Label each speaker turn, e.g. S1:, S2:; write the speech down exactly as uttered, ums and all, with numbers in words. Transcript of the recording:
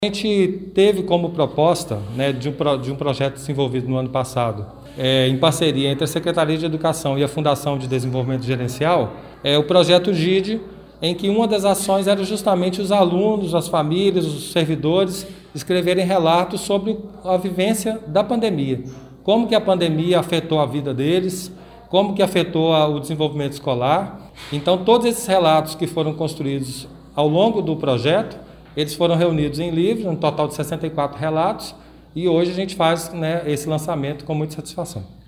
S1: A gente teve como proposta, né, de, um pro, de um projeto desenvolvido no ano passado, é, em parceria entre a Secretaria de Educação e a Fundação de Desenvolvimento Gerencial, é o projeto G I D, em que uma das ações era justamente os alunos, as famílias, os servidores escreverem relatos sobre a vivência da pandemia. Como que a pandemia afetou a vida deles, como que afetou o desenvolvimento escolar. Então, todos esses relatos que foram construídos ao longo do projeto, eles foram reunidos em livro, um total de sessenta e quatro relatos, e hoje a gente faz, né, esse lançamento com muita satisfação.